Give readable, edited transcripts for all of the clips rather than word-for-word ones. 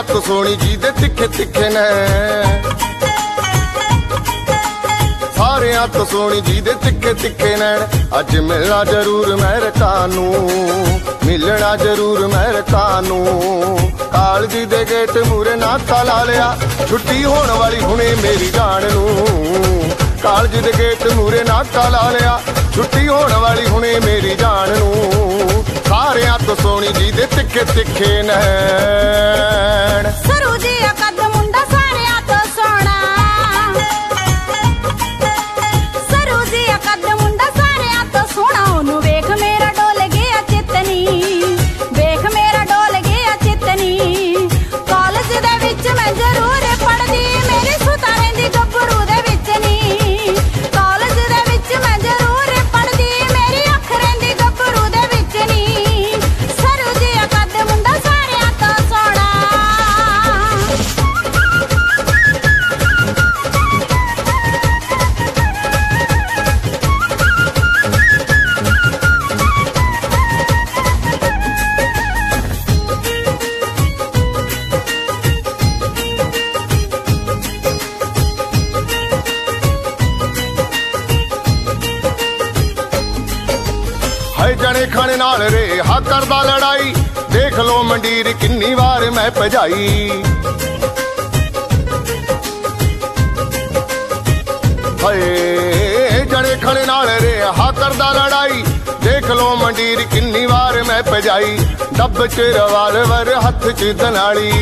हथ सोनी जी दे तिखे तिखे ने, सारे हथ सोनी जी दे तिखे तिखे नैन। अज मिलना जरूर अमेरिका नू, मिलना जरूर अमेरिका नू। कालज दे गेट मूरे नाका ला लिया, छुट्टी होने वाली हुणे मेरी जान नू। कालज दे गेट मूरे नाका ला लिया, छुट्टी होने वाली हुणे मेरी जान नू। सारे हथ सोनी जी दे तिखे तिखे नैन। सरू जी कद मुंडा सारे हथ सोना, सरू जी कद मुंडा सारे हथ सोना। ओनू वेख मेरा डोल गया चितनी, वेख मेरा डोल गया चितनी। कॉलेज दे विच मैं जरूर पढ़दी, मेरी सुता रहिंदी गभरू दे विच नी। कॉलेज दे विच मैं जरूर पढ़दी, मेरी अख रहिंदी गभरू दे विच नी। सरू जी कद मुंडा सारे हथ सोना। हाय जने खाने नाल रे हा करदा लड़ाई, देख लो मंडीर किन्नी वार मैं भजाई। हाय जने खाने नाल रे हा करदा लड़ाई, देख लो मंडीर किन्नी वार मैं भजाई। डब च रिवाल्वर हथ च दनाली,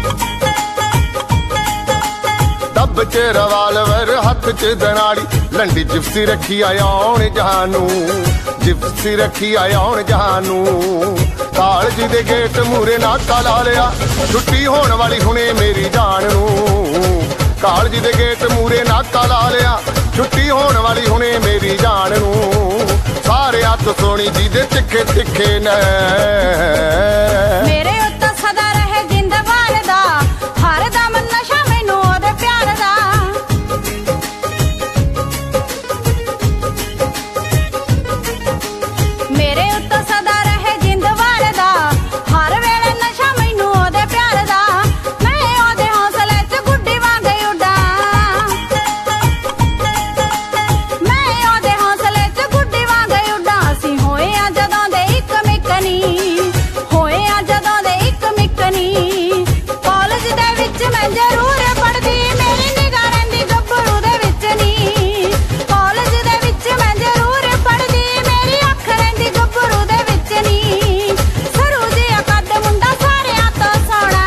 डब च रिवाल्वर हथ च दनाली। लंडी जिप्सी रखी आउण जहानू, जिप्सी रखी आउण जहानू। कालज दे गेट मूरे नाका ला लिया, छुट्टी होने वाली हुणे मेरी जान नू। कालज दे गेट मूरे नाका ला लिया, छुट्टी होने वाली हुणे मेरी जान नू। सारे हथ सोनी जी दे तिखे तिखे ने, मेरे उत्ते सदा रहे जिंदवान दा, हर दम नशा मैनू ओदे प्यार दा। मेरे उत्ते सदा रहे जिंदवान दा, हर वेले नशा मैनू ओदे प्यार दा। मैं ओदे हौसले च गुड्डी वांग उड्डा, मैं ओदे हौसले च गुड्डी वांग उड्डा। असीं होए आ जदों दे इक मिकनी, होए आ जदों दे इक मिकनी। कॉलेज दे विच मैं जरूर पढ़दी, मेरी निगाह रहिंदी गभरू दे विच नी। कॉलेज दे विच मैं जरूर पढ़दी, मेरी अख रहिंदी गभरू दे विच नी। सरू जी कद मुंडा सारे हथ सोना।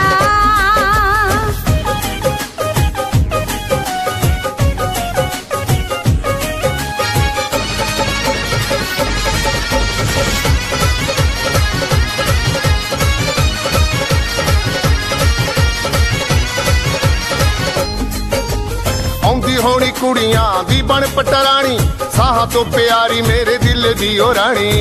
आउंदी होनी कुड़ियां दी बन पटरानी, साहां तो प्यारी मेरे दिल दी ओ रानी।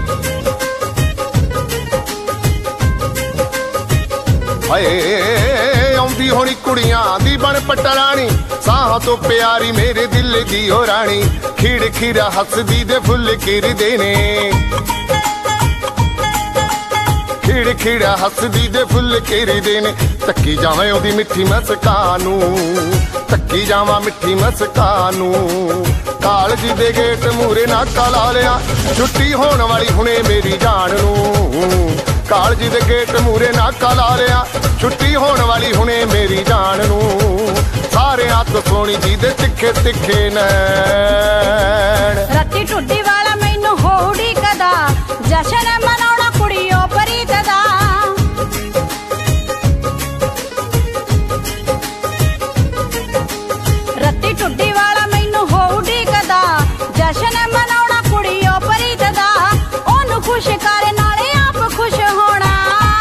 हाय आउंदी होनी कुड़ियां दी बन पटरानी, साहां तो प्यारी मेरे दिल दी ओ रानी। खिड़ खिड़ा हसदी दे फुल किरदे ने, खिड़ खिड़ा हसदी दे फुल किरदे ने। तक्की जावें ओदी मिठी मस्कानू, तक्की जावां मिठी मस्कानू। कालज दे गेट मूरे नाका ला लिया, छुट्टी होने वाली हुणे मेरी जान नू। कालज दे गेट मूरे नाका ला लिया, छुट्टी होने वाली हुणे मेरी जान नू। सारे हथ सोनी जी दे तिखे तिखे नैन। रत्ती टुड्डी वाला मैनू होड़ी कदा, जशन मनाउणा कुड़ियों परीत दा। रत्ती टुड्डी वाला मैनू होड़ी कदा, जशन मनाउणा कुड़ियों परीत दा। ओनू खुश कर नाले आप खुश होना,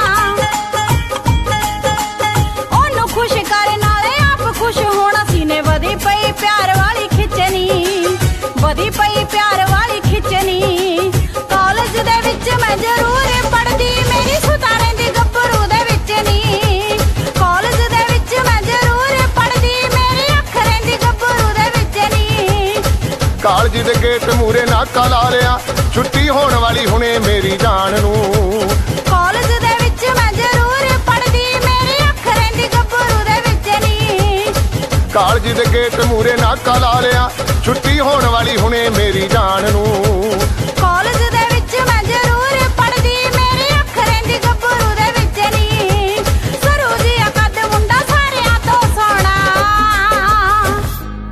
ओनू खुश कर नाले आप खुश होना। सीने वधी पई प्यार वाली खिचनी, वधी पई प्यार वाली खिचनी। कॉलेज दे विच मैं जरूर पढ़दी, मेरी सुता रहिंदी गभरू दे विच नी। कॉलेज दे विच मैं जरूर पढ़दी, मेरी अख रहिंदी गभरू दे विच नी। कालज दे गेट मूरे नाका ला लिया, छुट्टी होने वाली हुणे मेरी जान नू। कॉलेज दे विच मैं जरूर पढ़दी, मेरी अख ਲਾ ਲਿਆ ਛੁੱਟੀ ਹੋਣ ਵਾਲੀ ਹੁਣੇ